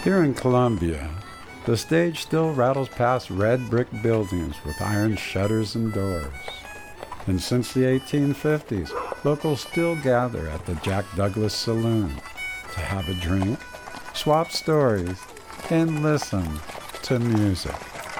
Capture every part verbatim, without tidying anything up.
Here in Columbia, the stage still rattles past red brick buildings with iron shutters and doors. And since the eighteen fifties, locals still gather at the Jack Douglas Saloon to have a drink, swap stories, and listen to music.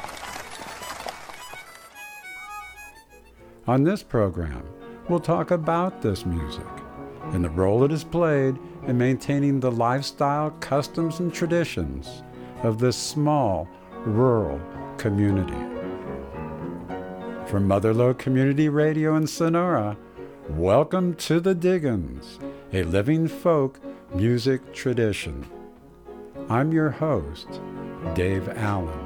On this program, we'll talk about this music and the role it has played in maintaining the lifestyle, customs, and traditions of this small, rural community. From Motherlode Community Radio in Sonora, welcome to the Diggins, a living folk music tradition. I'm your host, Dave Allen.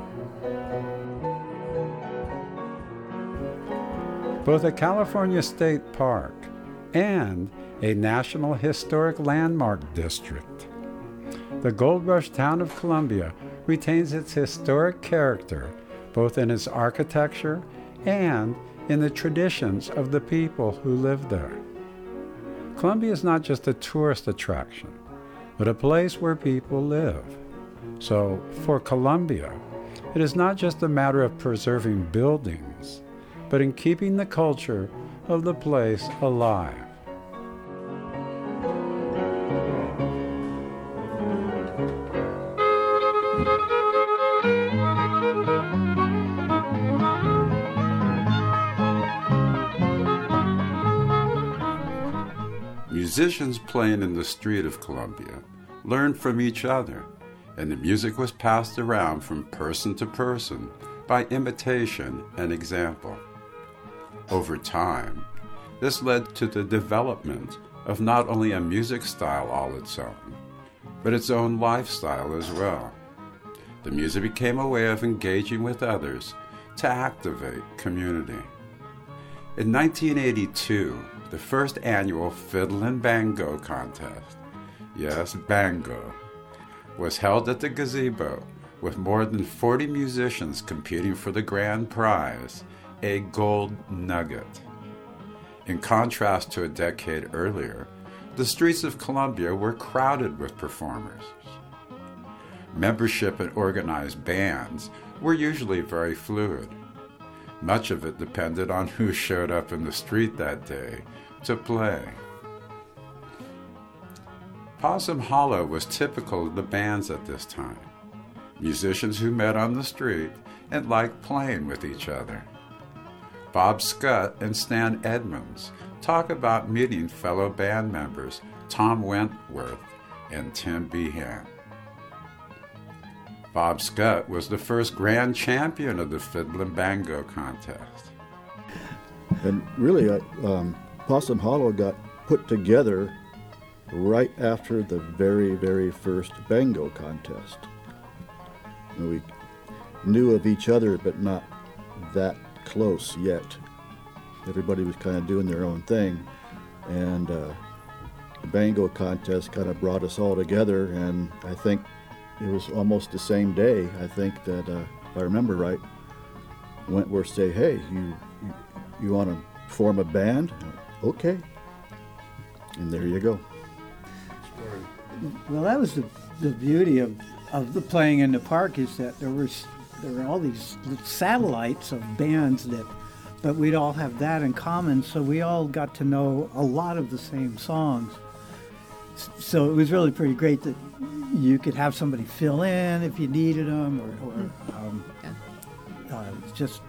Both a California state park and a National Historic Landmark District, the Gold Rush town of Columbia retains its historic character both in its architecture and in the traditions of the people who live there. Columbia is not just a tourist attraction, but a place where people live. So, for Columbia, it is not just a matter of preserving buildings, but in keeping the culture of the place alive. Musicians playing in the street of Columbia learned from each other, and the music was passed around from person to person by imitation and example. Over time, this led to the development of not only a music style all its own, but its own lifestyle as well. The music became a way of engaging with others to activate community. In nineteen eighty-two, the first annual Fiddle and Bango contest, yes, bango, was held at the gazebo with more than forty musicians competing for the grand prize, a gold nugget. In contrast to a decade earlier, the streets of Columbia were crowded with performers. Membership in organized bands were usually very fluid. Much of it depended on who showed up in the street that day to play. Possum Hollow was typical of the bands at this time. Musicians who met on the street and liked playing with each other. Bob Scott and Stan Edmonds talk about meeting fellow band members Tom Wentworth and Tim Behan. Bob Scott was the first grand champion of the Fiddle and Bango contest. And really, uh, um, Possum Hollow got put together right after the very, very first Bango contest. And we knew of each other, but not that close yet. Everybody was kind of doing their own thing, and uh, the Bango contest kind of brought us all together, and I think it was almost the same day, I think that, uh, if I remember right, Wentworth say, hey, you you, you want to form a band? Okay. And there you go. Well, that was the, the beauty of, of the playing in the park, is that there was there were all these satellites of bands that, but we'd all have that in common, so we all got to know a lot of the same songs. So it was really pretty great that you could have somebody fill in if you needed them, or, or um, yeah. uh, just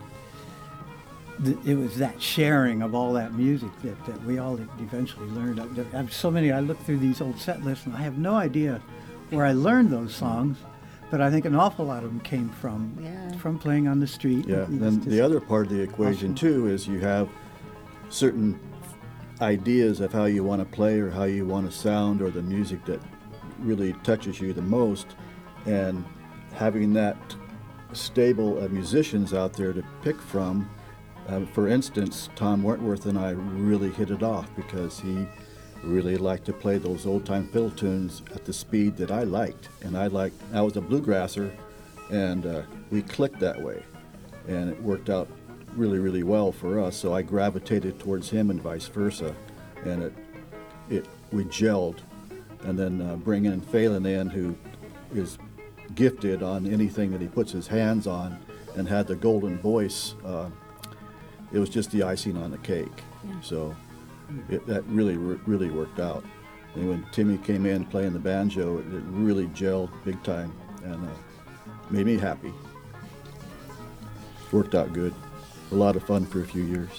th- it was that sharing of all that music that, that we all eventually learned. I, I have so many. I look through these old set lists, and I have no idea where I learned those songs, but I think an awful lot of them came from yeah. from playing on the street. Yeah, and the other part of the equation, awesome. too, is you have certain ideas of how you want to play or how you want to sound, or the music that really touches you the most, and having that stable of musicians out there to pick from. Uh, for instance, Tom Wentworth and I really hit it off because he really liked to play those old-time fiddle tunes at the speed that I liked, and I liked. I was a bluegrasser, and uh, we clicked that way, and it worked out really, really well for us. So I gravitated towards him and vice versa, and it, it we gelled. And then uh, bring in Phelan in, who is gifted on anything that he puts his hands on, and had the golden voice. Uh, it was just the icing on the cake. Yeah. So it, that really, really worked out. And when Timmy came in playing the banjo, it, it really gelled big time, and uh, made me happy. Worked out good. A lot of fun for a few years.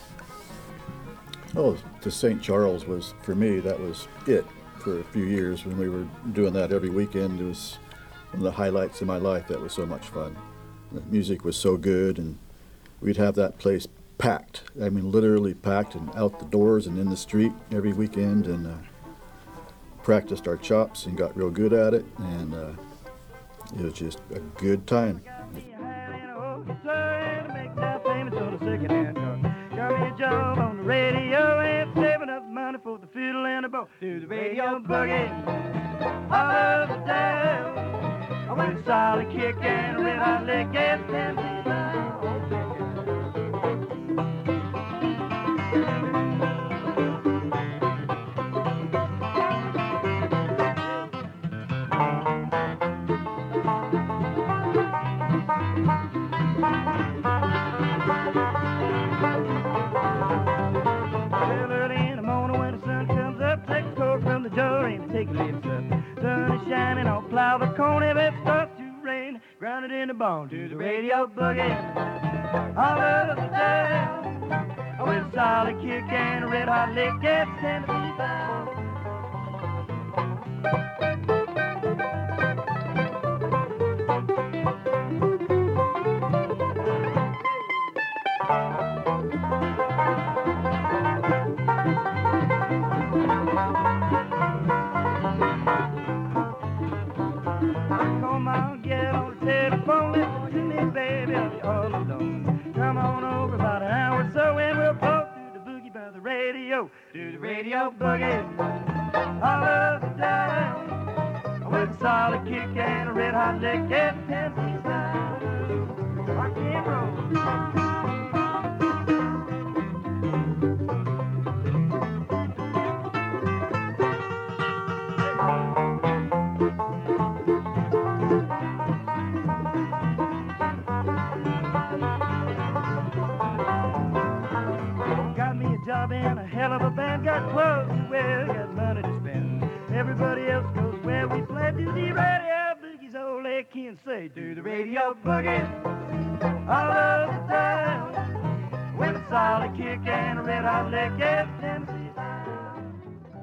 Oh, to Saint Charles was, for me, that was it for a few years when we were doing that every weekend. It was one of the highlights of my life. That was so much fun. The music was so good, and we'd have that place packed. I mean, literally packed, and out the doors and in the street every weekend, and uh, practiced our chops and got real good at it, and uh, it was just a good time. Got me a job on the radio and saving up money for the fiddle and the bow. Do the radio boogie all over town. With a solid kick and a red hot lick and ten feet down. Take lips up, sun is shining, I'll plow the corn if it starts to rain. Ground it in the bone to the radio boogie, all over the town. With a solid kick and a red hot lick, it's ten to be found. Do the radio boogie all over town. With a solid kick and a red hot lick, it's ten feet down. Rock and roll. Job in a hell of a band, got clothes to wear, got money to spend. Everybody else goes where we play. Do the radio boogies, all they can say. Do the radio boogie all over the town. With a solid kick and a red hot lick, it's Tennessee bound.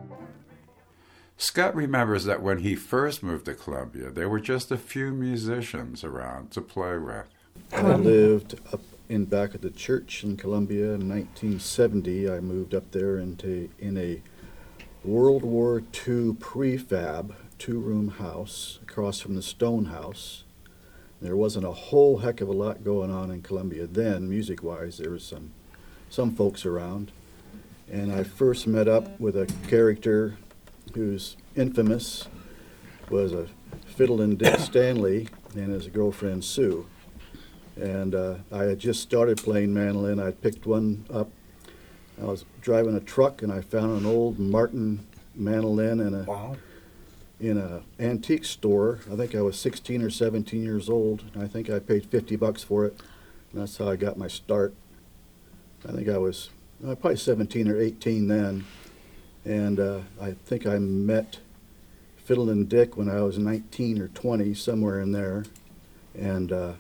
Scott remembers that when he first moved to Columbia, there were just a few musicians around to play with. I lived up in back of the church in Columbia in nineteen seventy. I moved up there into in a World War Two prefab two-room house across from the Stone House. There wasn't a whole heck of a lot going on in Columbia then, music-wise. There was some some folks around, and I first met up with a character who's infamous, was a Fiddlin' Dick Stanley and his girlfriend Sue. And uh, I had just started playing mandolin. I picked one up. I was driving a truck, and I found an old Martin mandolin in a Wow. in a antique store. I think I was sixteen or seventeen years old, and I think I paid fifty bucks for it. And that's how I got my start. I think I was uh, probably seventeen or eighteen then, and uh, I think I met Fiddlin' Dick when I was nineteen or twenty, somewhere in there, and. Uh,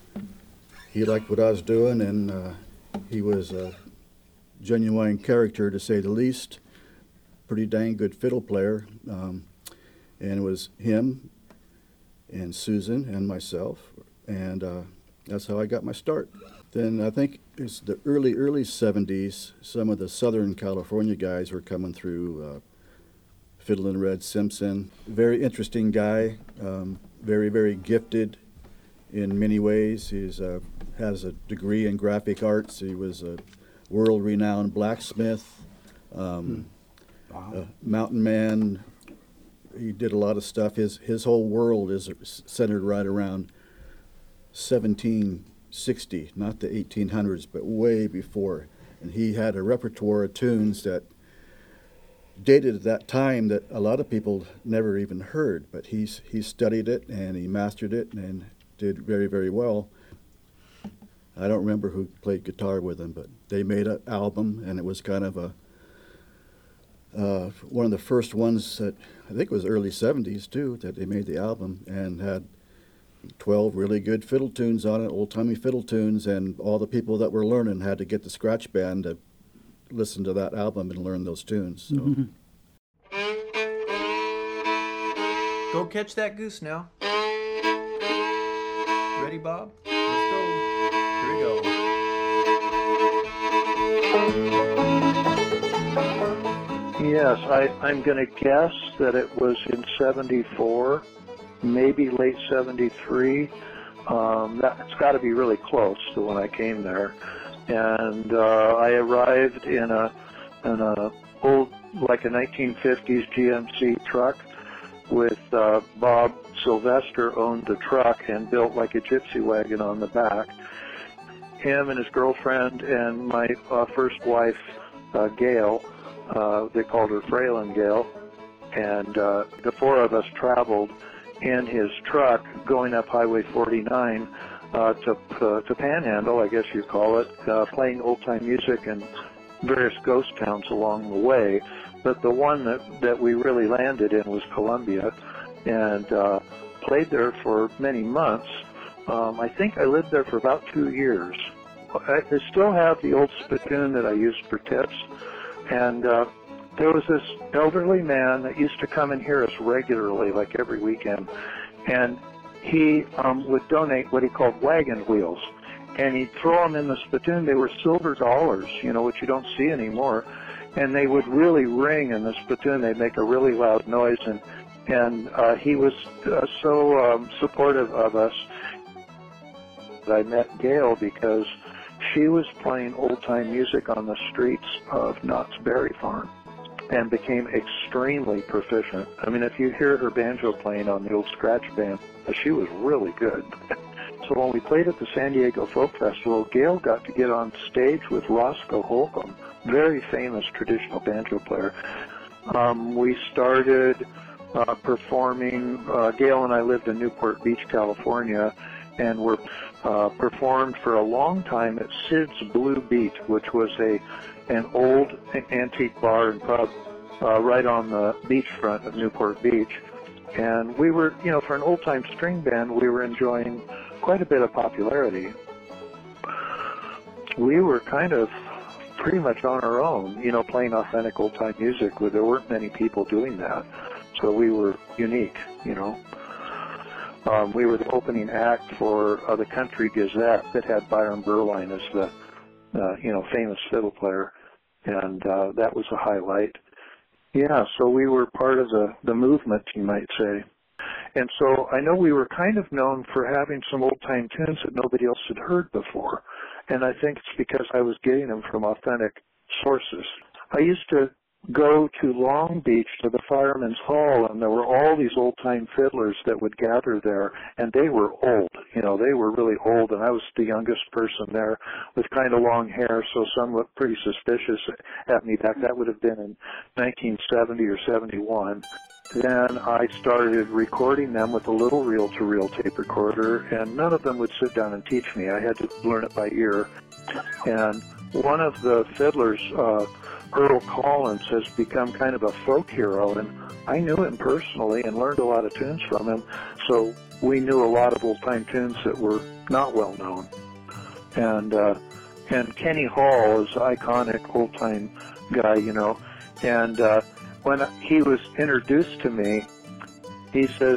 He liked what I was doing, and uh, he was a genuine character, to say the least. Pretty dang good fiddle player. Um, and it was him and Susan and myself, and uh, that's how I got my start. Then I think it's the early, early seventies, some of the Southern California guys were coming through, uh, Fiddlin' Red Simpson. Very interesting guy, um, very, very gifted in many ways. He's uh, has a degree in graphic arts. He was a world-renowned blacksmith, um, Wow. a mountain man. He did a lot of stuff. His his whole world is centered right around seventeen sixty, not the eighteen hundreds, but way before. And he had a repertoire of tunes that dated at that time that a lot of people never even heard, but he's he studied it and he mastered it and did very, very well. I don't remember who played guitar with him, but they made an album, and it was kind of a uh, one of the first ones that, I think it was early seventies too, that they made the album, and had twelve really good fiddle tunes on it, old-timey fiddle tunes, and all the people that were learning had to get the scratch band to listen to that album and learn those tunes. So. Mm-hmm. Go catch that goose now. Ready, Bob? Let's go. Here we go. Yes, I, I'm going to guess that it was in seventy-four, maybe late seventy-three. Um, that's got to be really close to when I came there. And uh, I arrived in a in a old, like a nineteen fifties G M C truck with uh, Bob Sylvester owned the truck and built like a gypsy wagon on the back. Him and his girlfriend and my uh, first wife, uh, Gail, uh, they called her Fraylin Gail, and uh, the four of us traveled in his truck going up Highway forty-nine uh, to uh, to Panhandle, I guess you call it, uh, playing old-time music and various ghost towns along the way. But the one that, that we really landed in was Columbia, and uh, played there for many months. Um, I think I lived there for about two years. I, I still have the old spittoon that I used for tips, and uh, there was this elderly man that used to come and hear us regularly, like every weekend, and he um, would donate what he called wagon wheels, and he'd throw them in the spittoon. They were silver dollars, you know, which you don't see anymore, and they would really ring in the spittoon. They'd make a really loud noise, and and uh, he was uh, so um, supportive of us. I met Gail because she was playing old-time music on the streets of Knott's Berry Farm and became extremely proficient. I mean, if you hear her banjo playing on the old scratch band, she was really good. So when we played at the San Diego Folk Festival, Gail got to get on stage with Roscoe Holcomb, very famous traditional banjo player. Um, we started uh, performing. Uh, Gail and I lived in Newport Beach, California, and were uh, performed for a long time at Sid's Blue Beat, which was a an old antique bar and pub uh, right on the beachfront of Newport Beach. And we were, you know, for an old-time string band, we were enjoying quite a bit of popularity. We were kind of pretty much on our own, you know, playing authentic old-time music, where there weren't many people doing that. So we were unique, you know. Um, we were the opening act for uh, the Country Gazette that had Byron Berline as the, uh, you know, famous fiddle player, and uh, that was a highlight. Yeah, so we were part of the, the movement, you might say. And so I know we were kind of known for having some old-time tunes that nobody else had heard before, and I think it's because I was getting them from authentic sources. I used to go to Long Beach to the Fireman's Hall, and there were all these old-time fiddlers that would gather there, and they were old. You know, they were really old, and I was the youngest person there with kind of long hair, so some looked pretty suspicious at me back. That would have been in nineteen seventy or seventy-one. Then I started recording them with a little reel-to-reel tape recorder, and none of them would sit down and teach me. I had to learn it by ear. And one of the fiddlers, uh, Earl Collins, has become kind of a folk hero, and I knew him personally and learned a lot of tunes from him, so we knew a lot of old-time tunes that were not well known. And uh, and Kenny Hall is an iconic old-time guy, you know, and uh, when he was introduced to me, he says,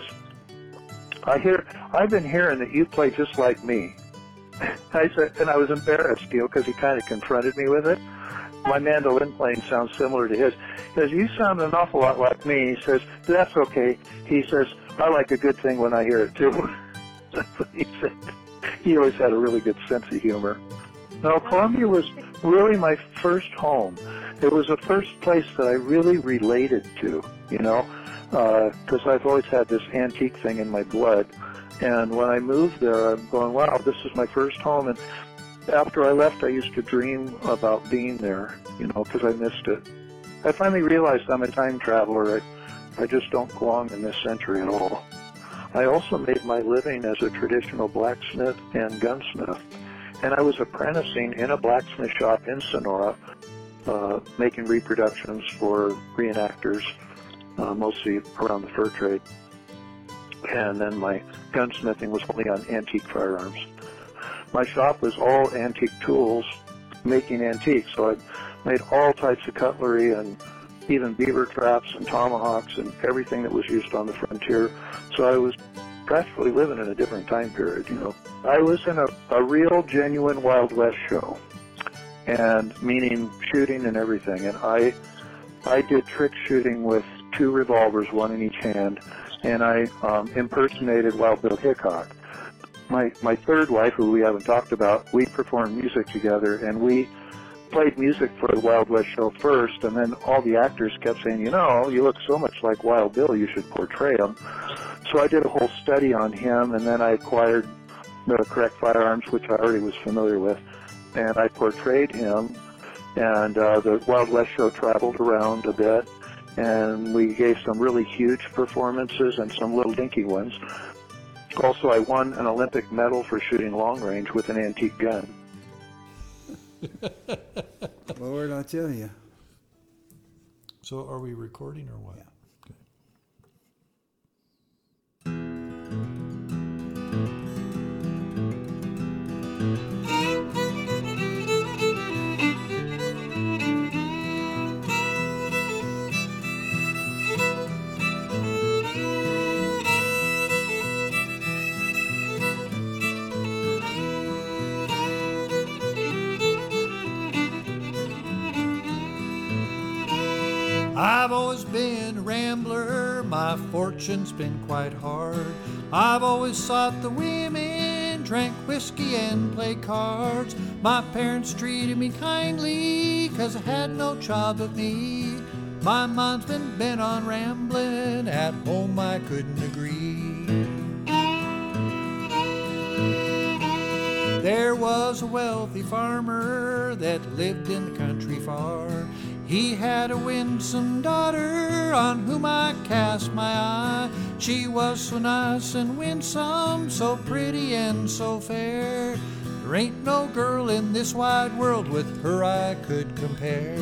I hear, I've been hearing that you play just like me. I said, and I was embarrassed, you know, because he kind of confronted me with it. My mandolin playing sounds similar to his. He says, you sound an awful lot like me. He says, that's okay. He says, I like a good thing when I hear it, too. That's what he said. He always had a really good sense of humor. Now, Columbia was really my first home. It was the first place that I really related to, you know, because uh, I've always had this antique thing in my blood. And when I moved there, I'm going, wow, this is my first home. And after I left, I used to dream about being there, you know, because I missed it. I finally realized I'm a time traveler. I, I just don't belong in this century at all. I also made my living as a traditional blacksmith and gunsmith, and I was apprenticing in a blacksmith shop in Sonora, uh, making reproductions for reenactors, uh, mostly around the fur trade. And then my gunsmithing was only on antique firearms. My shop was all antique tools, making antiques, so I made all types of cutlery and even beaver traps and tomahawks and everything that was used on the frontier. So I was practically living in a different time period, you know. I was in a, a real, genuine Wild West show, and meaning shooting and everything. And I, I did trick shooting with two revolvers, one in each hand, and I um, impersonated Wild Bill Hickok. My my third wife, who we haven't talked about, we performed music together, and we played music for the Wild West show first, and then all the actors kept saying, you know, you look so much like Wild Bill, you should portray him. So I did a whole study on him, and then I acquired the correct firearms, which I already was familiar with, and I portrayed him, and uh, the Wild West show traveled around a bit, and we gave some really huge performances and some little dinky ones. Also, I won an Olympic medal for shooting long range with an antique gun. Lord, I tell you. So are we recording or what? Yeah. Okay. I've always been a rambler, my fortune's been quite hard. I've always sought the women, drank whiskey and played cards. My parents treated me kindly, 'cause I had no child but me. My mind's been bent on rambling, at home I couldn't agree. There was a wealthy farmer that lived in the country far. He had a winsome daughter on whom I cast my eye. She was so nice and winsome, so pretty and so fair. There ain't no girl in this wide world with her I could compare.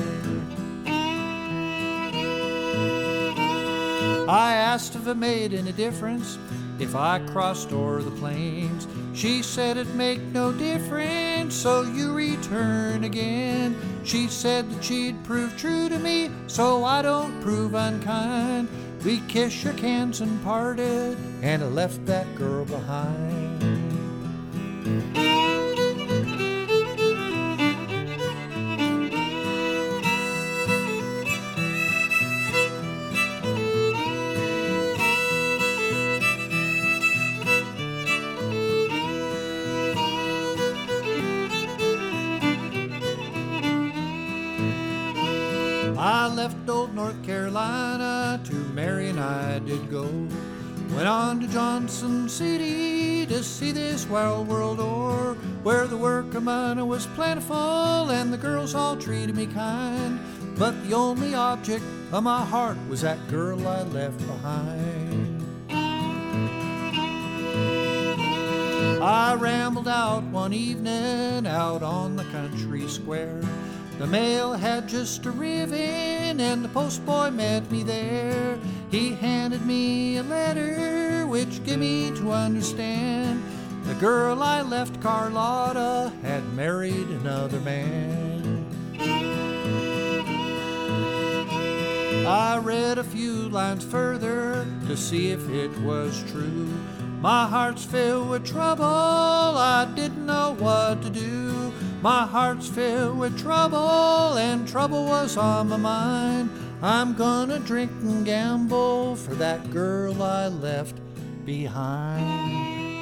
I asked if it made any difference if I crossed o'er the plains. She said it'd make no difference, so you return again. She said that she'd prove true to me, so I don't prove unkind. We kissed, shook hands, and parted, and I left that girl behind. I left old North Carolina, to Marion I did go. Went on to Johnson City to see this wild world o'er, where the work of money was plentiful and the girls all treated me kind. But the only object of my heart was that girl I left behind. I rambled out one evening out on the country square. The mail had just arriven and the postboy met me there. He handed me a letter which gave me to understand the girl I left, Carlotta, had married another man. I read a few lines further to see if it was true. My heart's filled with trouble, I didn't know what to do. My heart's filled with trouble, and trouble was on my mind. I'm gonna drink and gamble for that girl I left behind.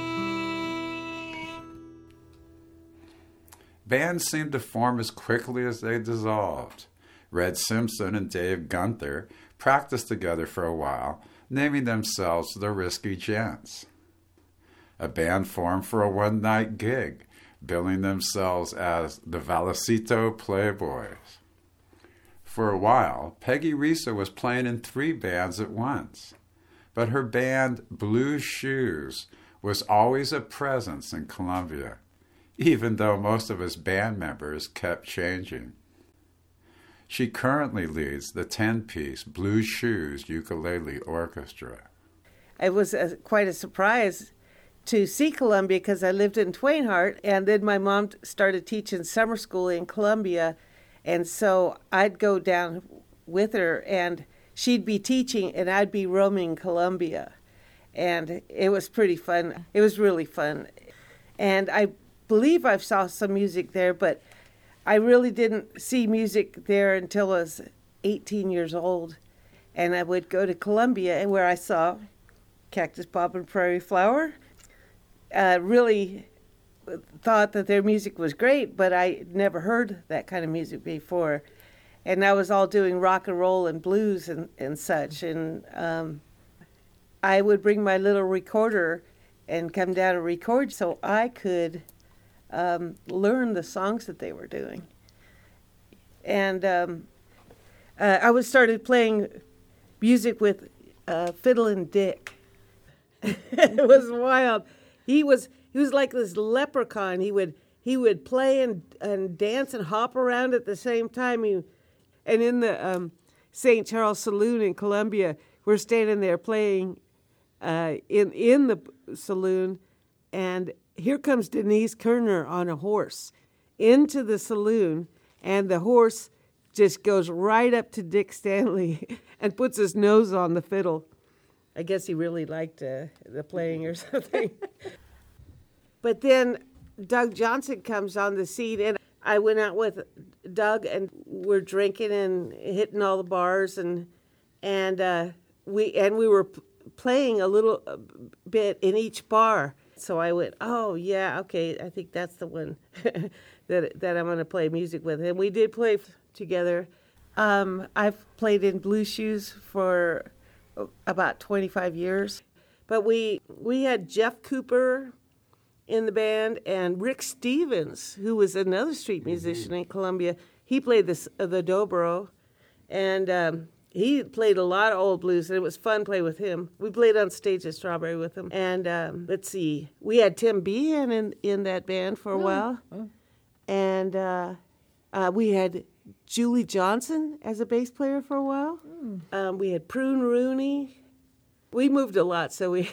Bands seemed to form as quickly as they dissolved. Red Simpson and Dave Gunther practiced together for a while, naming themselves the Risky Gents. A band formed for a one-night gig, billing themselves as the Valecito Playboys. For a while, Peggy Risa was playing in three bands at once, but her band Blue Shoes was always a presence in Columbia, even though most of its band members kept changing. She currently leads the ten-piece Blue Shoes Ukulele Orchestra. It was a, quite a surprise to see Columbia because I lived in Twain Harte, and then my mom started teaching summer school in Columbia, and so I'd go down with her, and she'd be teaching, and I'd be roaming Columbia, and it was pretty fun. It was really fun, and I believe I saw some music there, but I really didn't see music there until I was eighteen years old, and I would go to Columbia, where I saw Cactus Bob and Prairie Flower. Uh, really thought that their music was great, but I never heard that kind of music before. And I was all doing rock and roll and blues and, and such. And um, I would bring my little recorder and come down and record so I could um, learn the songs that they were doing. And um, uh, I was started playing music with uh, Fiddlin' Dick. It was wild. He was he was like this leprechaun. He would he would play and, and dance and hop around at the same time. He, and in the um, Saint Charles Saloon in Columbia, we're standing there playing uh, in in the saloon, and here comes Denise Kerner on a horse into the saloon, and the horse just goes right up to Dick Stanley and puts his nose on the fiddle. I guess he really liked uh, the playing or something. But then Doug Johnson comes on the scene, and I went out with Doug, and we're drinking and hitting all the bars, and and uh, we and we were p- playing a little bit in each bar. So I went, oh yeah, okay, I think that's the one that that I'm going to play music with, and we did play f- together. Um, I've played in Blue Shoes for about twenty-five years, but we we had Jeff Cooper in the band and Rick Stevens, who was another street musician in Columbia. He played this uh, the dobro, and um, he played a lot of old blues, and it was fun playing with him. We played on stage at Strawberry with him, and um, let's see, we had Tim Behan in in that band for a oh. while, oh. and uh, uh, we had Julie Johnson as a bass player for a while. Mm. Um, we had Prune Rooney. We moved a lot, so we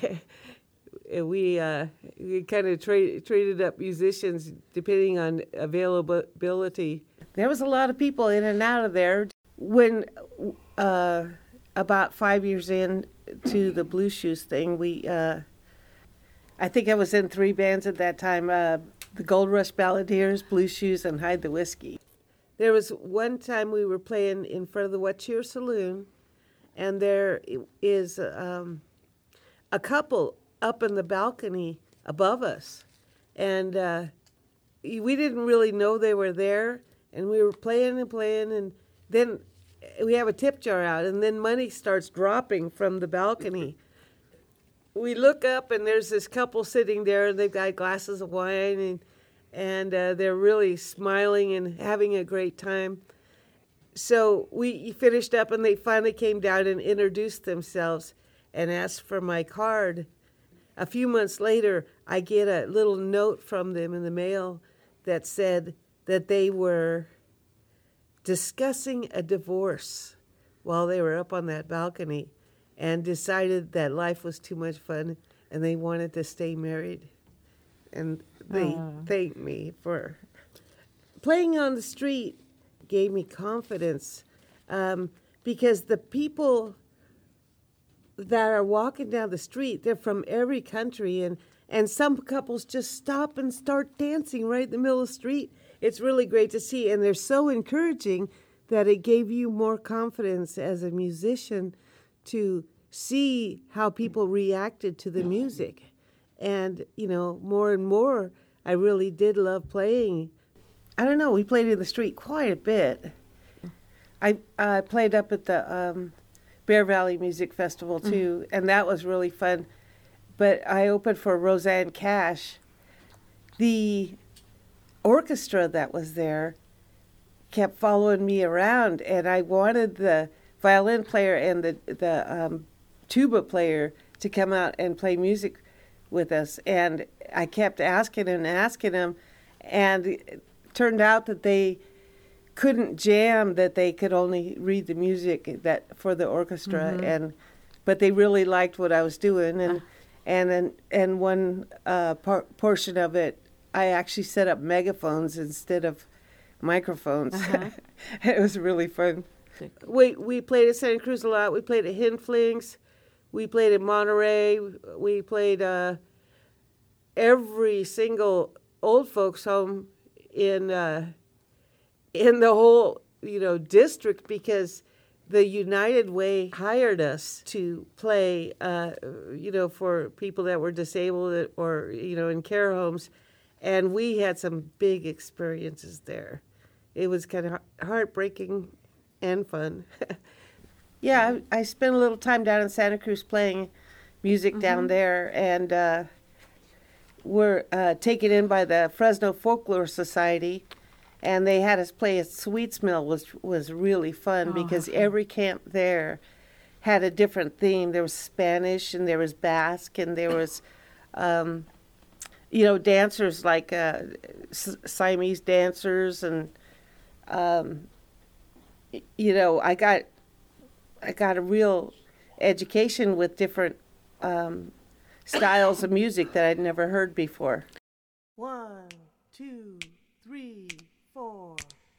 we uh, we kind of tra- traded up musicians depending on availability. There was a lot of people in and out of there. When uh, about five years in to the Blue Shoes thing, we uh, I think I was in three bands at that time: uh, the Gold Rush Balladeers, Blue Shoes, and Hide the Whiskey. There was one time we were playing in front of the What Cheer Saloon, and there is um, a couple up in the balcony above us. And uh, we didn't really know they were there, and we were playing and playing, and then we have a tip jar out, and then money starts dropping from the balcony. We look up, and there's this couple sitting there, and they've got glasses of wine, and and uh, they're really smiling and having a great time. So we finished up, and they finally came down and introduced themselves and asked for my card. A few months later, I get a little note from them in the mail that said that they were discussing a divorce while they were up on that balcony and decided that life was too much fun and they wanted to stay married. And they uh. thanked me for playing on the street. Gave me confidence um, because the people that are walking down the street, they're from every country, and, and some couples just stop and start dancing right in the middle of the street. It's really great to see, and they're so encouraging that it gave you more confidence as a musician to see how people reacted to the music. And, you know, more and more, I really did love playing. I don't know, we played in the street quite a bit. I I played up at the um, Bear Valley Music Festival, too, mm-hmm. and that was really fun. But I opened for Roseanne Cash. The orchestra that was there kept following me around, and I wanted the violin player and the the um, tuba player to come out and play music with us. And I kept asking and asking them, and it turned out that they couldn't jam, that they could only read the music that for the orchestra, mm-hmm. and but they really liked what I was doing, and uh. and and, and one uh, par- portion of it, I actually set up megaphones instead of microphones. Uh-huh. It was really fun. We we played at Santa Cruz a lot. We played at Hinflings. We played in Monterey. We played uh, every single old folks home in uh, in the whole you know district, because the United Way hired us to play uh, you know for people that were disabled or you know in care homes, and we had some big experiences there. It was kind of heartbreaking and fun. Yeah, I, I spent a little time down in Santa Cruz playing music mm-hmm. down there, and uh, we're uh, taken in by the Fresno Folklore Society, and they had us play at Sweets Mill. was was really fun oh, because okay. every camp there had a different theme. There was Spanish, and there was Basque, and there was, um, you know, dancers like uh, Siamese dancers, and um, you know, I got. I got a real education with different um, styles of music that I'd never heard before. One, two, three, four.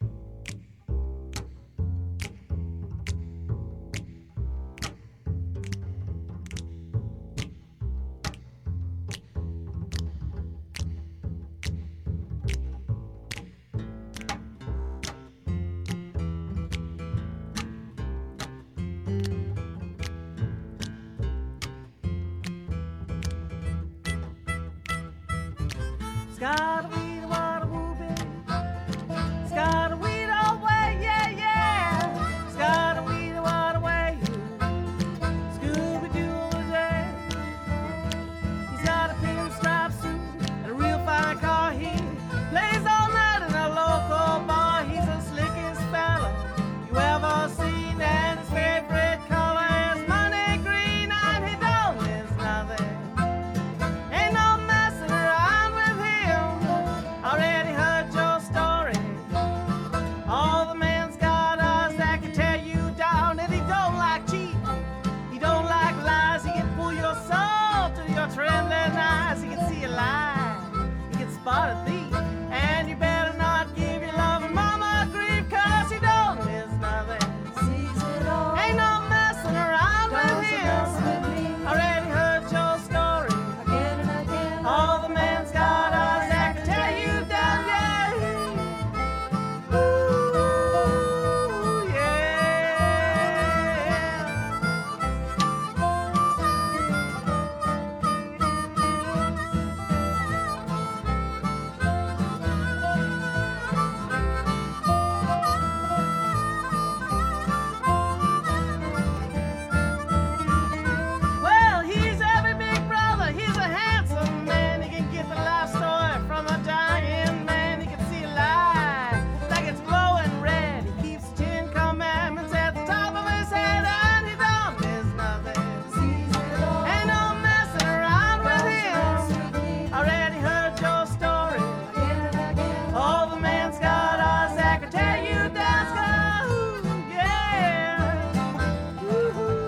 Scott, we want to move it. Scott, we don't wait, yeah, yeah. Scott, we don't want to wait. Scooby Doo all day. He's got a pinstripe suit and a real fine car. He plays all night in a local bar. He's the slickest fella you ever seen, and his favorite color is money green, and he don't miss nothing. Ain't no messing around with him. Already heard your story. All the man's got us that can tear you down, and he don't like cheating. He don't like lies. He can pull your soul through your trembling eyes. He can see a lie. He can spot a thief, and you better not give your loving mama grief, 'cause he don't miss nothing. Ain't no messing around with him. Already heard your story. All the man's got us that can tear you down, yeah. Ooh, yeah. Well, he's every big brother. He's a handsome man. He can get the life story from a dying man. He can see a light like it's glowing red. He keeps the Ten Commandments at the top of his head, and he don't miss nothing. Ain't no messing around with him. Already heard your story. All the man's got us that can tear you down, Scott. Ooh, yeah. Ooh.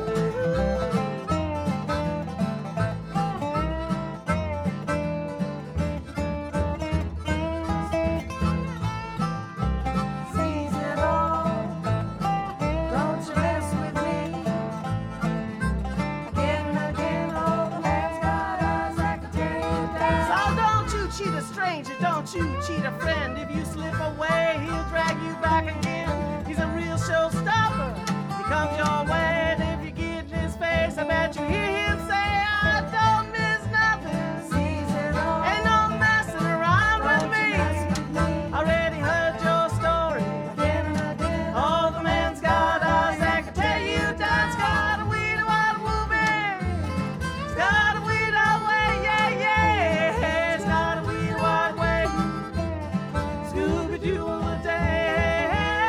Sees it all. Don't you mess with me. Again and again, all the man's got us that can tear you down. So don't you cheat a stranger, don't you cheat a friend. If you slip away, he'll drag you back again. He's a real showstopper. He comes your way, and if you get in his face, I bet you hear him say, I don't miss nothing. Ain't no messing around with me. Already heard your story. All the man's got us that can tear you down. Scott, we don't want to move it. Scott, we don't wait, yeah, yeah. Scott, we don't want to wait. Scooby Doo all the day.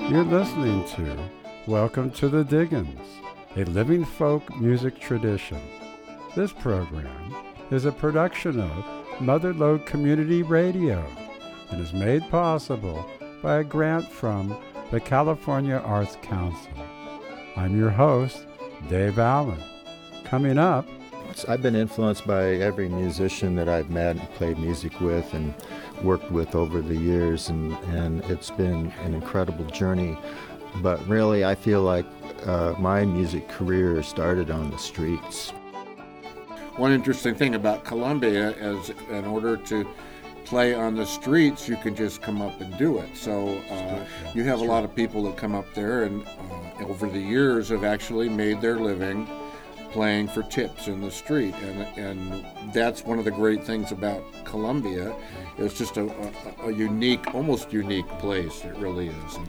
You're listening to Welcome to the Diggins, a living folk music tradition. This program is a production of Motherlode Community Radio and is made possible by a grant from the California Arts Council. I'm your host, Dave Allen. Coming up, I've been influenced by every musician that I've met and played music with and worked with over the years, and, and it's been an incredible journey. But really, I feel like uh, my music career started on the streets. One interesting thing about Columbia is in order to play on the streets, you can just come up and do it. So uh, you have a lot of people that come up there and uh, over the years have actually made their living playing for tips in the street, and and that's one of the great things about Columbia. It's just a, a, a unique, almost unique place. It really is.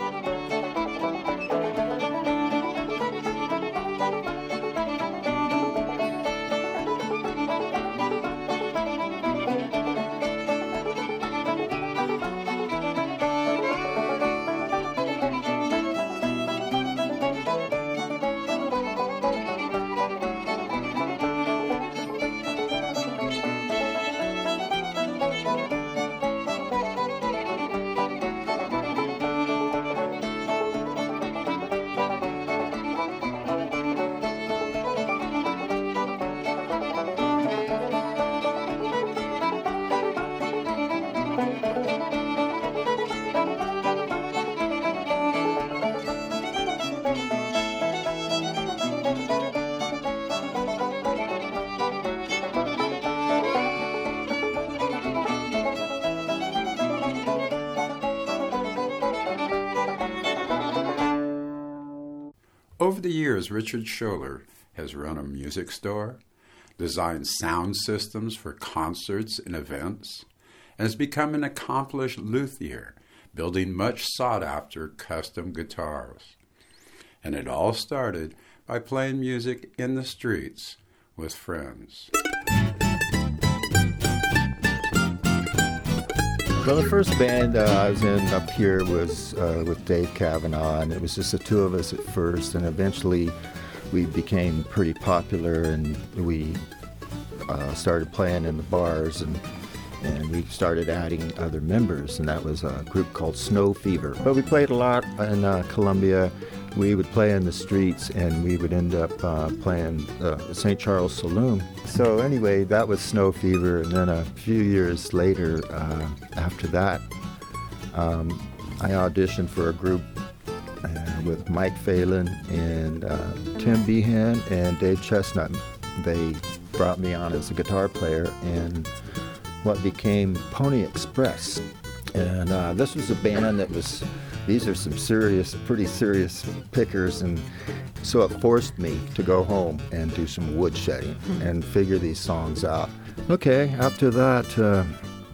Over the years, Richard Scholler has run a music store, designed sound systems for concerts and events, and has become an accomplished luthier, building much sought-after custom guitars. And it all started by playing music in the streets with friends. Well, the first band uh, I was in up here was uh, with Dave Kavanaugh, and it was just the two of us at first, and eventually we became pretty popular, and we uh, started playing in the bars, and and we started adding other members, and that was a group called Snow Fever. But we played a lot in uh, Columbia. We would play in the streets, and we would end up uh, playing uh, the Saint Charles Saloon. So anyway, that was Snow Fever, and then a few years later, uh, after that, um, I auditioned for a group uh, with Mike Phelan and uh, Tim Behan and Dave Chestnut. They brought me on as a guitar player in what became Pony Express. And uh, this was a band that was, these are some serious, pretty serious pickers, and so it forced me to go home and do some woodshedding and figure these songs out. Okay, after that, uh,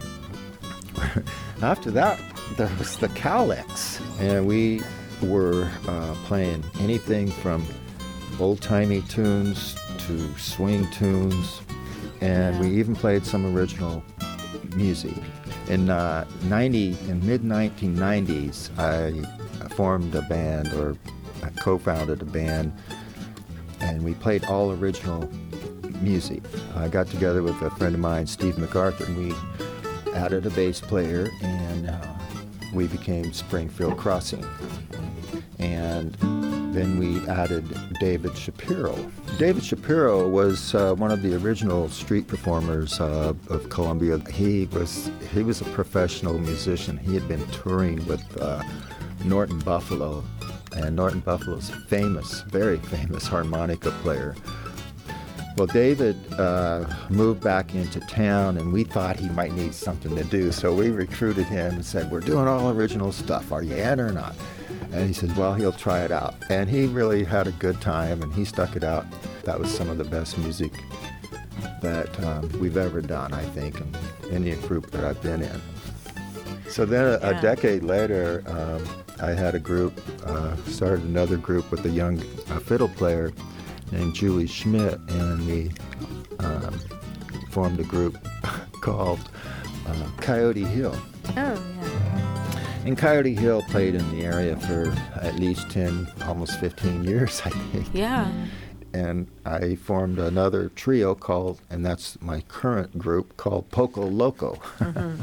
after that, there was the Cowlicks, and we were uh, playing anything from old-timey tunes to swing tunes, and we even played some original music. In uh, ninety, in mid nineteen nineties, I formed a band, or I co-founded a band, and we played all original music. I got together with a friend of mine, Steve MacArthur, and we added a bass player, and uh, we became Springfield Crossing. And then we added David Shapiro. David Shapiro was uh, one of the original street performers uh, of Columbia. He was he was a professional musician. He had been touring with uh, Norton Buffalo, and Norton Buffalo's a famous, very famous harmonica player. Well, David uh, moved back into town, and we thought he might need something to do, so we recruited him and said, "We're doing all original stuff. Are you in or not?" And he said, well, he'll try it out. And he really had a good time, and he stuck it out. That was some of the best music that um, we've ever done, I think, in any group that I've been in. So then a, a decade later, um, I had a group, uh, started another group with a young uh, fiddle player named Julie Schmidt, and we um, formed a group called uh, Coyote Hill. Oh, yeah. And Coyote Hill played in the area for at least ten, almost fifteen years, I think. Yeah. And I formed another trio called, and that's my current group, called Poco Loco. Mm-hmm.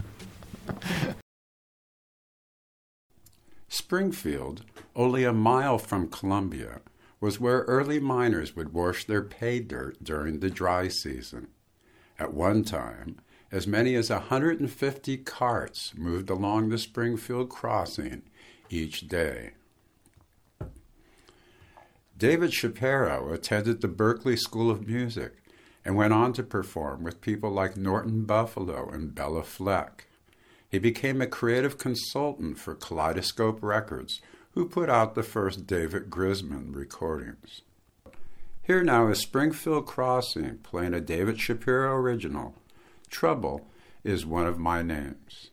Springfield, only a mile from Columbia, was where early miners would wash their pay dirt during the dry season. At one time, as many as one hundred fifty carts moved along the Springfield crossing each day. David Shapiro attended the Berklee School of Music and went on to perform with people like Norton Buffalo and Bella Fleck. He became a creative consultant for Kaleidoscope Records, who put out the first David Grisman recordings. Here now is Springfield Crossing playing a David Shapiro original. Trouble is one of my names.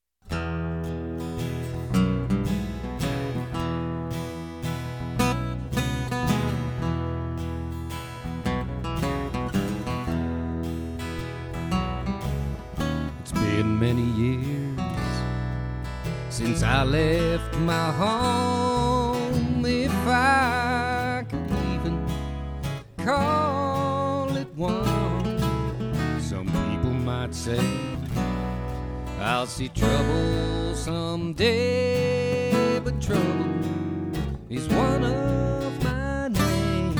It's been many years since I left my home, if I could even call it one. Some people might say I'll see trouble someday, but trouble is one of my names.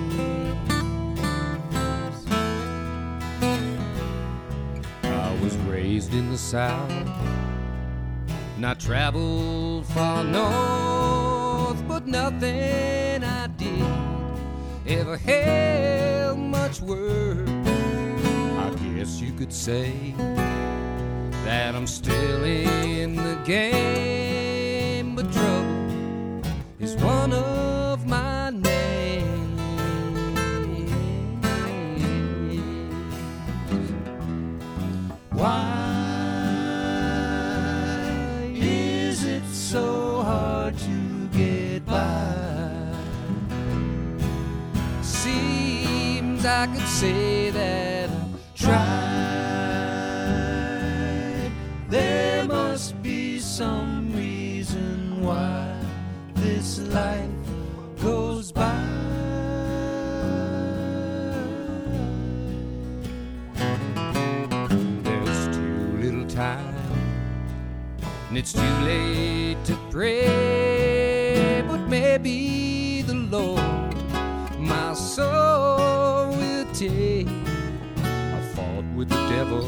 I was raised in the South, and I traveled far north, but nothing I did ever held much worth. I guess you could say that I'm still in the game, but trouble is one of my names. Why so hard to get by? Seems I could say that I tried. There must be some reason why this life goes by. There's too little time, and it's too late to pray, but maybe the Lord my soul will take. I fought with the devil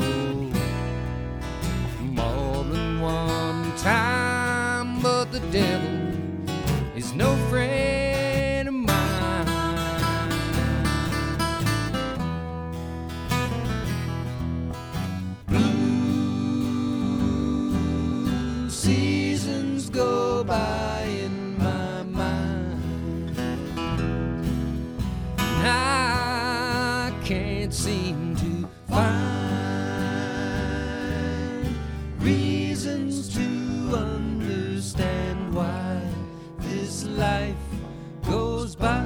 more than one time, but the devil is no friend of mine. Blue seasons go by in my mind, and I can't seem to find reasons to understand why this life goes by.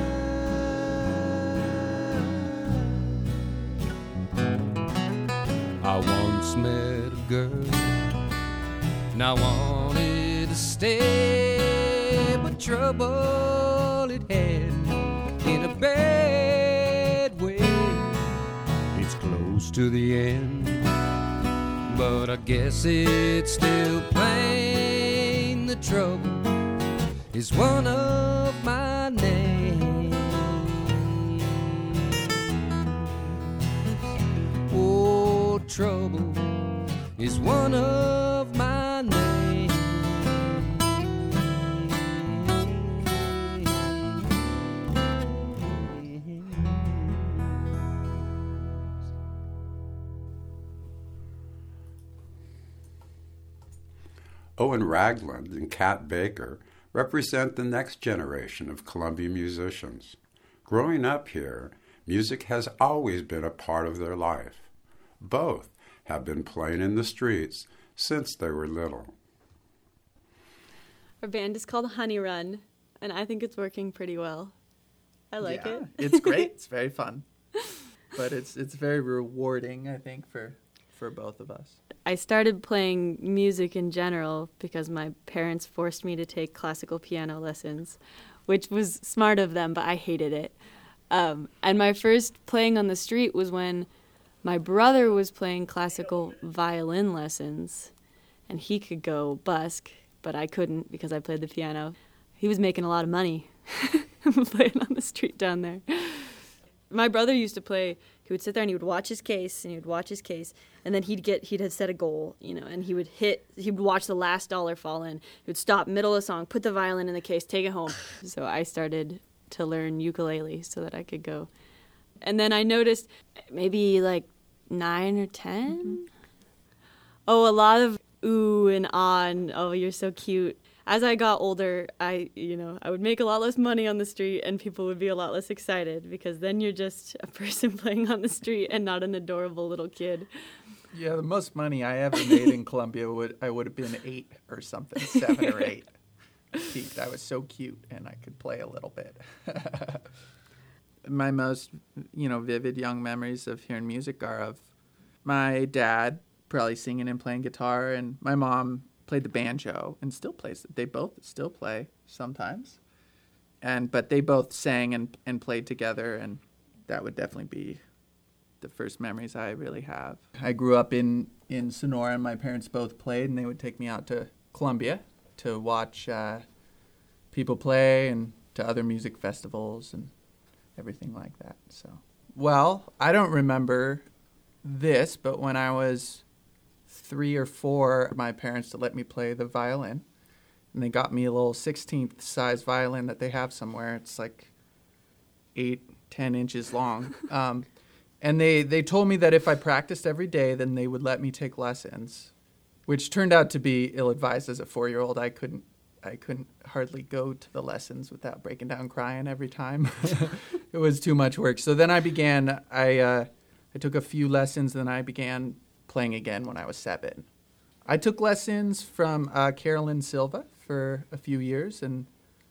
I once met a girl, and I wanted to stay, but trouble it had me in a bad way. It's close to the end, but I guess it's still plain. The trouble is one of my names. Oh, trouble is one of my names. Owen Ragland and Kat Baker represent the next generation of Columbia musicians. Growing up here, music has always been a part of their life. Both have been playing in the streets since they were little. Our band is called Honey Run, and I think it's working pretty well. I like yeah, it. It's great. It's very fun. But it's it's very rewarding, I think, for for both of us? I started playing music in general because my parents forced me to take classical piano lessons, which was smart of them, but I hated it. Um, and my first playing on the street was when my brother was playing classical violin lessons, and he could go busk, but I couldn't because I played the piano. He was making a lot of money playing on the street down there. My brother used to play, he would sit there and he would watch his case, and he would watch his case, and then he'd get, he'd have set a goal, you know, and he would hit, he would watch the last dollar fall in. He would stop middle of the song, put the violin in the case, take it home. So I started to learn ukulele so that I could go. And then I noticed maybe like nine or ten. Mm-hmm. Oh, a lot of ooh and ah and oh, you're so cute. As I got older, I, you know, I would make a lot less money on the street and people would be a lot less excited because then you're just a person playing on the street and not an adorable little kid. Yeah, the most money I ever made in Columbia would I would have been eight or something, seven or eight. Peaked. I was so cute and I could play a little bit. My most, you know, vivid young memories of hearing music are of my dad probably singing and playing guitar, and my mom played the banjo and still plays it. They both still play sometimes. And but they both sang and, and played together, and that would definitely be the first memories I really have. I grew up in, in Sonora, and my parents both played, and they would take me out to Columbia to watch uh, people play and to other music festivals and everything like that. So, well, I don't remember this, but when I was three or four, my parents let me play the violin, and they got me a little sixteenth size violin that they have somewhere. It's like eight, ten inches long. Um, and they, they told me that if I practiced every day, then they would let me take lessons, which turned out to be ill-advised as a four-year-old. I couldn't I couldn't hardly go to the lessons without breaking down crying every time. It was too much work. So then I began, I uh, I took a few lessons, then I began playing again when I was seven. I took lessons from uh, Carolyn Silva for a few years, and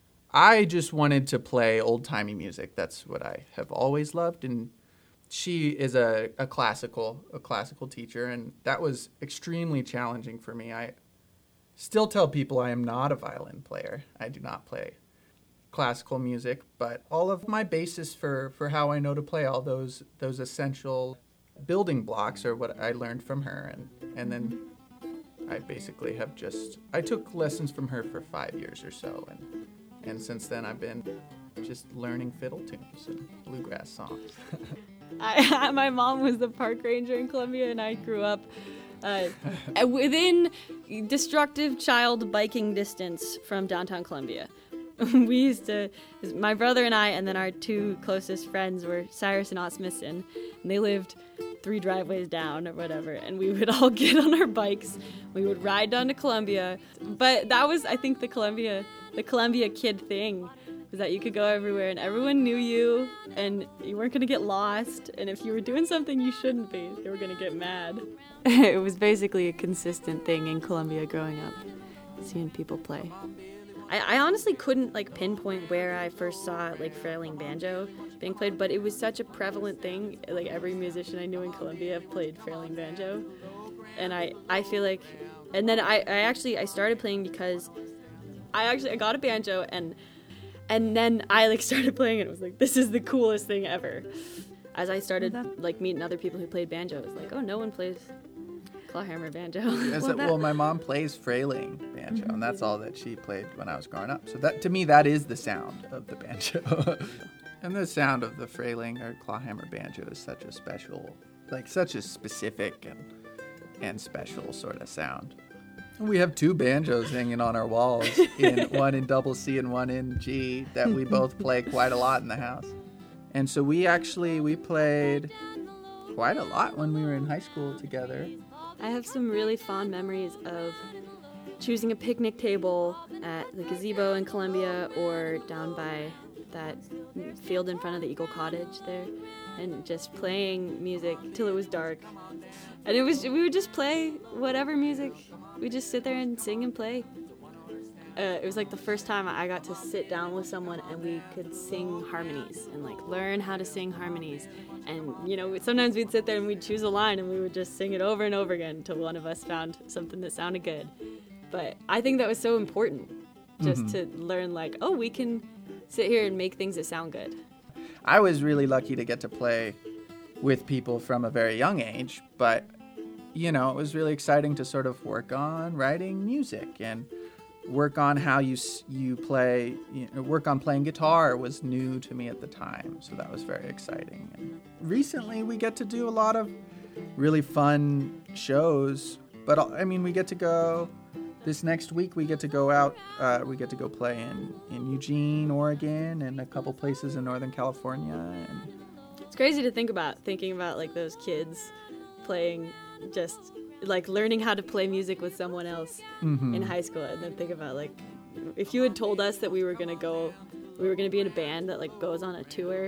I just wanted to play old-timey music. That's what I have always loved, and she is a, a classical a classical teacher, and that was extremely challenging for me. I still tell people I am not a violin player. I do not play classical music, but all of my basis for, for how I know to play all those those essential building blocks are what I learned from her, and, and then I basically have just, I took lessons from her for five years or so, and and since then I've been just learning fiddle tunes and bluegrass songs. I, my mom was the park ranger in Columbia, and I grew up uh, within destructive child biking distance from downtown Columbia. We used to, my brother and I, and then our two closest friends were Cyrus and Ott Smithson, and they lived three driveways down or whatever, and we would all get on our bikes. We would ride down to Columbia, but that was, I think, the Columbia, the Columbia kid thing, was that you could go everywhere and everyone knew you, and you weren't going to get lost, and if you were doing something you shouldn't be, they were going to get mad. It was basically a consistent thing in Columbia growing up, seeing people play. I, I honestly couldn't like pinpoint where I first saw like Frailing banjo being played, but it was such a prevalent thing. Like every musician I knew in Columbia played Frailing banjo, and I, I feel like, and then I, I actually I started playing because I actually I got a banjo, and and then I like started playing it. It was like, this is the coolest thing ever. As I started like meeting other people who played banjo, it was like, oh, no one plays clawhammer banjo. Yes, well, well, my mom plays Frailing banjo, mm-hmm. and that's all that she played when I was growing up. So that, to me, that is the sound of the banjo. And the sound of the Frailing or clawhammer banjo is such a special, like such a specific and and special sort of sound. And we have two banjos hanging on our walls, in one in double C and one in G, that we both play quite a lot in the house. And so we actually, we played quite a lot when we were in high school together. I have some really fond memories of choosing a picnic table at the gazebo in Columbia or down by that field in front of the Eagle Cottage there, and just playing music till it was dark. And it was we would just play whatever music. We'd just sit there and sing and play. uh, it was like the first time I got to sit down with someone and we could sing harmonies and like learn how to sing harmonies. And, you know, sometimes we'd sit there and we'd choose a line and we would just sing it over and over again until one of us found something that sounded good. But I think that was so important, just mm-hmm. to learn like, oh, we can sit here and make things that sound good. I was really lucky to get to play with people from a very young age, but, you know, it was really exciting to sort of work on writing music and work on how you you play, you know, work on playing guitar was new to me at the time, so that was very exciting. And recently we get to do a lot of really fun shows, but I mean, we get to go, this next week we get to go out, uh, we get to go play in, in Eugene, Oregon, and a couple places in Northern California. And it's crazy to think about, thinking about like those kids playing, just like learning how to play music with someone else mm-hmm. in high school, and then think about like, if you had told us that we were gonna go, we were gonna be in a band that like goes on a tour,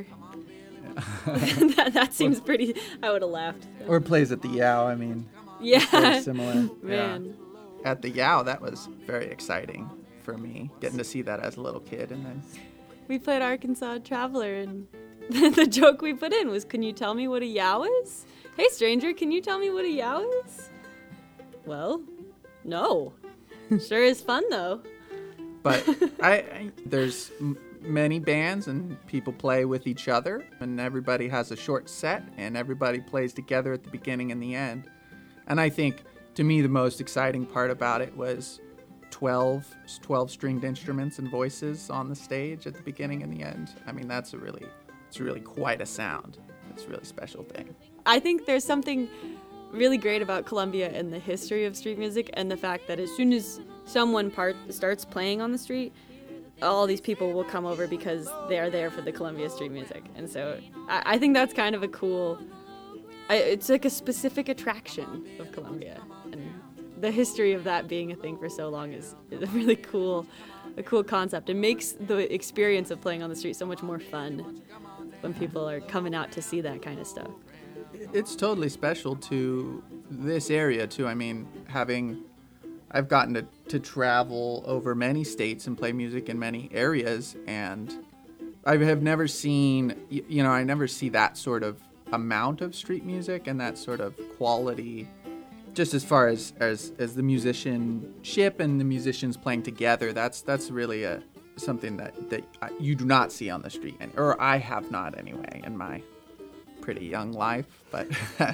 that, that seems pretty, I would have laughed. Or plays at the Yow, I mean, yeah, very similar. Man. Yeah. At the Yow, that was very exciting for me, getting to see that as a little kid. And then we played Arkansas Traveler, and the joke we put in was, can you tell me what a Yow is? Hey stranger, can you tell me what a Yow is? Well, no. Sure is fun though. But I, I there's m- many bands and people play with each other, and everybody has a short set and everybody plays together at the beginning and the end. And I think to me the most exciting part about it was twelve, twelve stringed instruments and voices on the stage at the beginning and the end. I mean, that's a really it's really quite a sound. It's a really special thing. I think there's something really great about Columbia and the history of street music, and the fact that as soon as someone part starts playing on the street, all these people will come over because they are there for the Columbia street music. And so I, I think that's kind of a cool, I, it's like a specific attraction of Columbia, and the history of that being a thing for so long is, is a really cool, a cool concept. It makes the experience of playing on the street so much more fun when people are coming out to see that kind of stuff. It's totally special to this area, too. I mean, having, I've gotten to, to travel over many states and play music in many areas, and I have never seen, you know, I never see that sort of amount of street music and that sort of quality, just as far as, as, as the musicianship and the musicians playing together. That's that's really a something that, that you do not see on the street, or I have not anyway in my pretty young life, but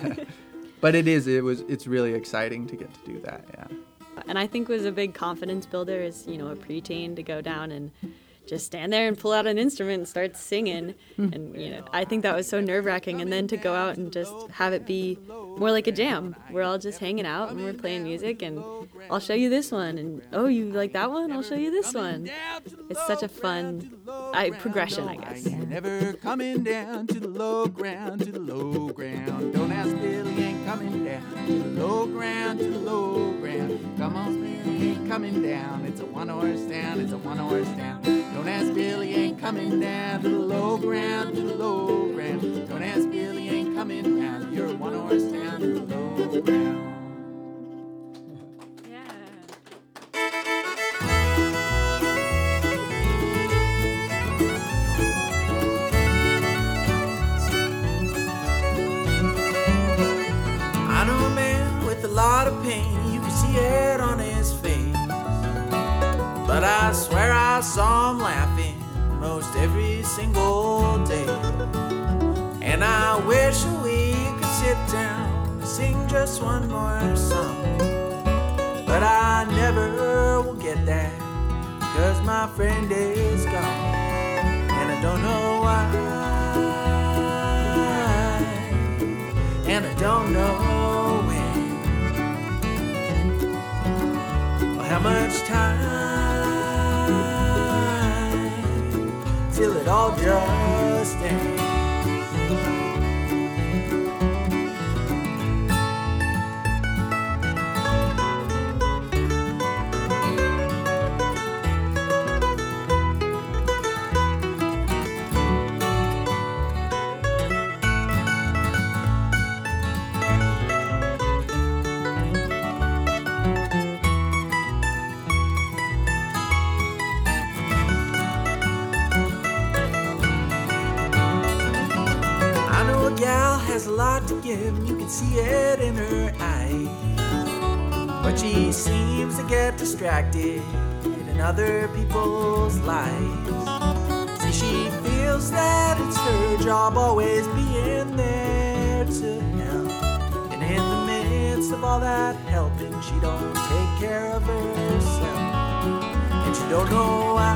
but it is it was it's really exciting to get to do that. Yeah. And I think was a big confidence builder is, you know, a preteen to go down and just stand there and pull out an instrument and start singing. And, you know, I think that was so nerve-wracking. And then to go out and just have it be more like a jam. We're all just hanging out and we're playing music, and I'll show you this one. And, oh, you like that one? I'll show you this one. It's such a fun I, progression, I guess. Never coming down to the low ground, to the low ground. Don't ask Billy, ain't coming down to the low ground, to the low ground. Come on, Billy, ain't coming down. It's a one-horse town, it's a one-horse town. Don't ask Billy, ain't coming down to the low ground, to the low ground. Don't ask Billy, ain't coming down. You're a one-horse town to the low ground. I know a man with a lot of pain. You can see it on his face. But I swear I saw him laughing most every single day. And I wish we could sit down and sing just one more song. But I never will get that, because my friend is gone. And I don't know why, and I don't know when, or how much time till it all just ends. lot to give, you can see it in her eyes. But she seems to get distracted in other people's lives. See, she feels that it's her job always being there to help. And in the midst of all that helping, she don't take care of herself. And she don't know why.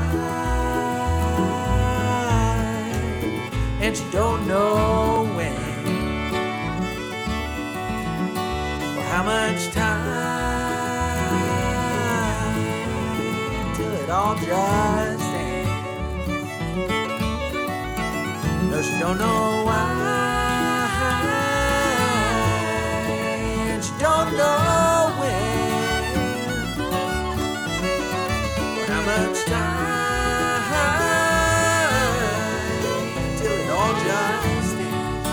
And she don't know when. Or how much time till it all just ends. No, she don't know why. And she don't know when. Or how much time till it all just ends.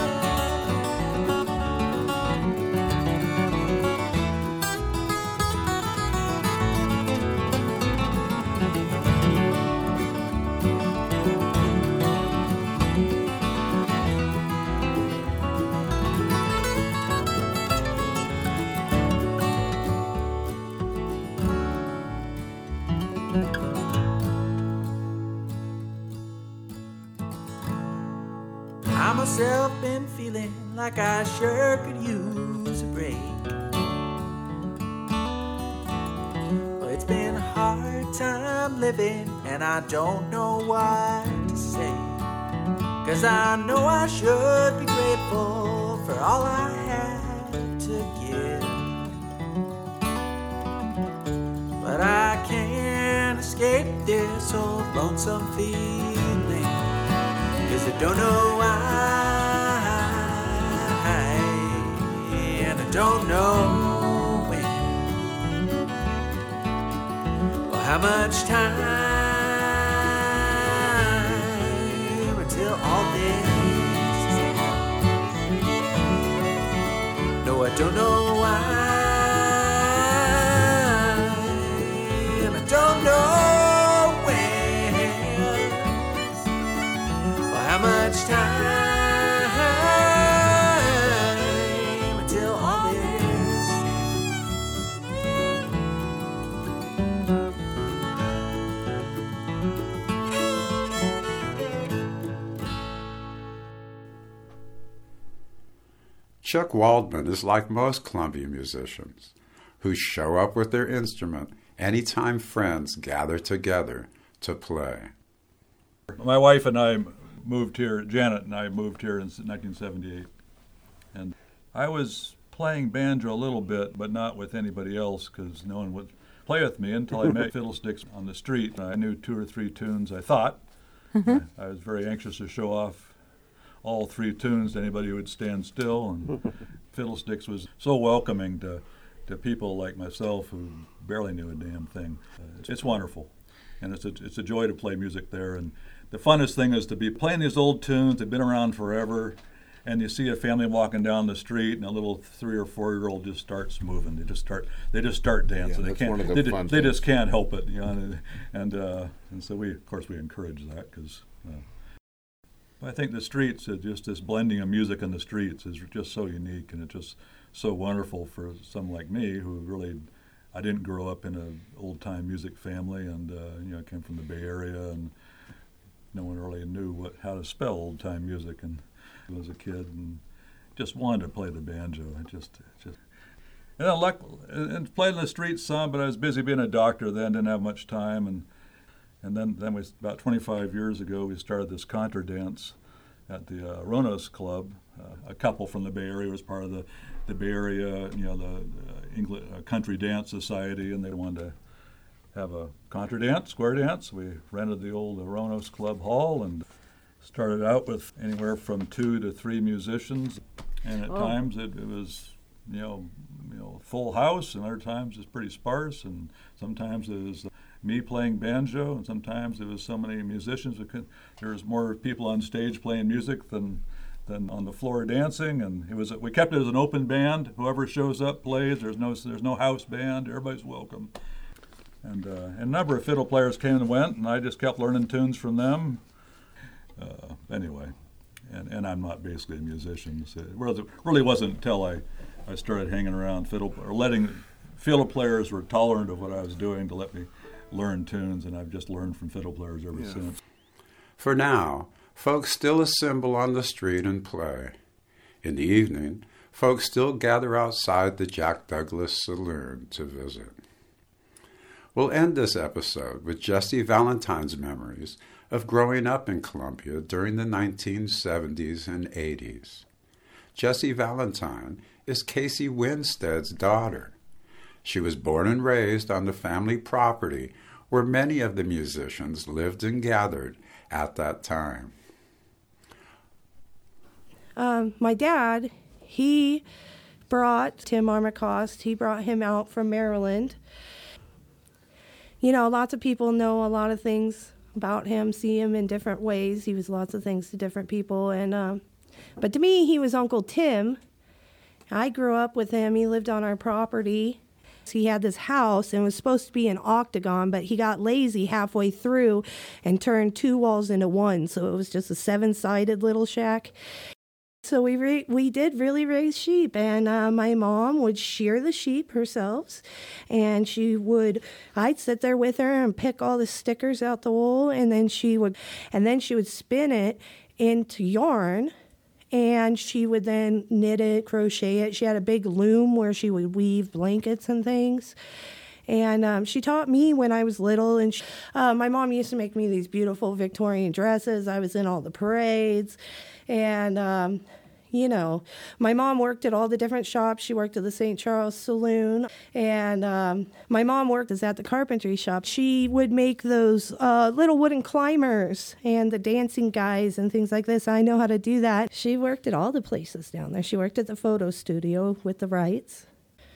I myself been feeling like I sure could use a break. Well, it's been a hard time living, and I don't know what to say. Cause I know I should be grateful for all I have to give. But I can't escape this old lonesome feeling. Cause I don't know why, and I don't know when, or how much time until all this is end. No, I don't know why, and I don't know how much time until all this Chuck Waldman is like most Columbia musicians who show up with their instrument anytime friends gather together to play. My wife and I moved here, Janet and I moved here in nineteen seventy-eight. And I was playing banjo a little bit, but not with anybody else because no one would play with me until I met Fiddlesticks on the street. I knew two or three tunes, I thought. I, I was very anxious to show off all three tunes to anybody who would stand still. And Fiddlesticks was so welcoming to, to people like myself who barely knew a damn thing. Uh, it's, it's wonderful. And it's a, it's a joy to play music there. And the funnest thing is to be playing these old tunes. They've been around forever, and you see a family walking down the street, and a little three or four year old just starts moving. They just start. They just start dancing. Yeah, they that's can't. one of the they, fun they just things. can't help it, you know. And and, uh, and so we, of course, we encourage that because. Uh, I think the streets, uh, just this blending of music in the streets, is just so unique, and it's just so wonderful for someone like me who really. I didn't grow up in an old-time music family, and uh, you know, I came from the Bay Area, and no one really knew what how to spell old-time music. And I was a kid, and just wanted to play the banjo. I just, just, and I luck, and played in the streets some, but I was busy being a doctor then, didn't have much time, and and then then we about twenty-five years ago we started this contra dance at the uh, Ronos Club. Uh, a couple from the Bay Area was part of the. the Bay Area, you know, the uh, English uh, Country Dance Society, and they wanted to have a contra dance, square dance. We rented the old Ronos Club Hall and started out with anywhere from two to three musicians, and at Oh. times it, it was, you know, you know, full house, and other times it's pretty sparse, and sometimes it was me playing banjo, and sometimes it was so many musicians. It could, there was more people on stage playing music than. than on the floor dancing, and it was we kept it as an open band. Whoever shows up plays. There's no there's no house band. Everybody's welcome. And, uh, and a number of fiddle players came and went, and I just kept learning tunes from them. Uh, anyway, and, and I'm not basically a musician. So it really, really wasn't until I, I started hanging around fiddle, or letting fiddle players were tolerant of what I was doing to let me learn tunes, and I've just learned from fiddle players ever yeah. since. For now, folks still assemble on the street and play. In the evening, folks still gather outside the Jack Douglas Saloon to visit. We'll end this episode with Jesse Valentine's memories of growing up in Columbia during the nineteen seventies and eighties. Jessie Valentine is Casey Winstead's daughter. She was born and raised on the family property where many of the musicians lived and gathered at that time. Um, my dad, he brought Tim Armacost, he brought him out from Maryland. You know, lots of people know a lot of things about him, see him in different ways. He was lots of things to different people. And um, but to me, he was Uncle Tim. I grew up with him. He lived on our property. He had this house and it was supposed to be an octagon, but he got lazy halfway through and turned two walls into one. So it was just a seven-sided little shack. So we re- we did really raise sheep, and uh, my mom would shear the sheep herself, and she would, I'd sit there with her and pick all the stickers out the wool, and then she would, and then she would spin it into yarn, and she would then knit it, crochet it. She had a big loom where she would weave blankets and things. And um, she taught me when I was little, and she, uh, my mom used to make me these beautiful Victorian dresses. I was in all the parades, and um, you know, my mom worked at all the different shops. She worked at the Saint Charles Saloon, and um, my mom worked at the carpentry shop. She would make those uh, little wooden climbers and the dancing guys and things like this. I know how to do that. She worked at all the places down there. She worked at the photo studio with the Wrights,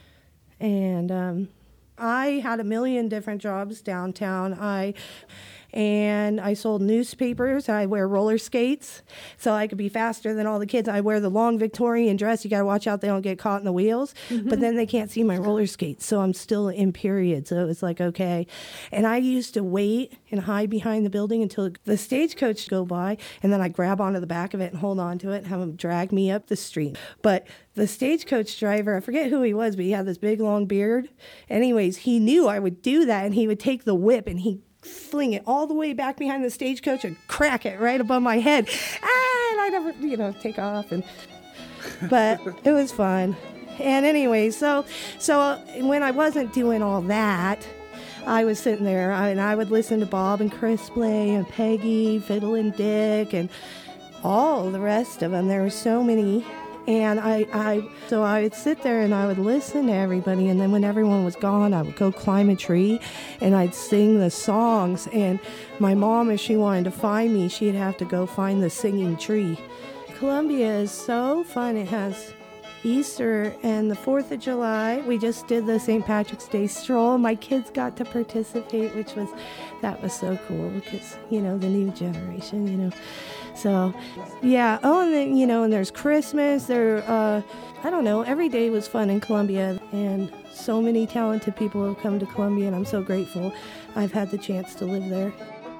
and um, I had a million different jobs downtown. I and I sold newspapers. I wear roller skates so I could be faster than all the kids. I wear the long Victorian dress. You got to watch out they don't get caught in the wheels. Mm-hmm. But then they can't see my roller skates, so I'm still in period. So it's like, okay. And I used to wait and hide behind the building until the stagecoach go by, and then I grab onto the back of it and hold on to it and have them drag me up the street. But the stagecoach driver, I forget who he was, but he had this big long beard. Anyways, he knew I would do that, and he would take the whip and he fling it all the way back behind the stagecoach and crack it right above my head. Ah, and I'd never, you know, take off. And but it was fun. And anyway, so so uh, when I wasn't doing all that, I was sitting there I, and I would listen to Bob and Chris play and Peggy, Fiddle and Dick, and all the rest of them. There were so many. And I, I, so I would sit there and I would listen to everybody. And then when everyone was gone, I would go climb a tree and I'd sing the songs. And my mom, if she wanted to find me, she'd have to go find the singing tree. Columbia is so fun. It has Easter and the fourth of July. We just did the Saint Patrick's Day stroll. My kids got to participate, which was, that was so cool because, you know, the new generation, you know. So, yeah. Oh, and then, you know, and there's Christmas. There, uh, I don't know. Every day was fun in Columbia, and so many talented people have come to Columbia, and I'm so grateful I've had the chance to live there.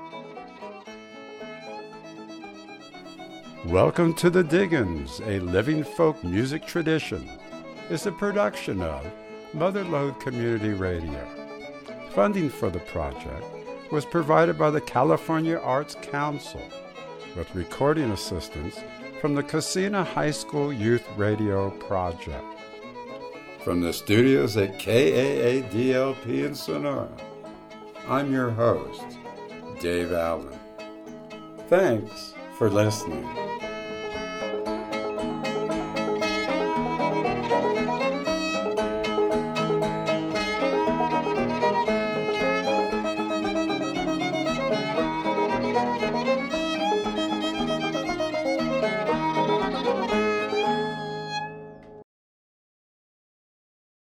Welcome to the Diggins, a living folk music tradition. It's a production of Mother Lode Community Radio. Funding for the project was provided by the California Arts Council, with recording assistance from the Casina High School Youth Radio Project. From the studios at K A A D L P in Sonora, I'm your host, Dave Allen. Thanks for listening.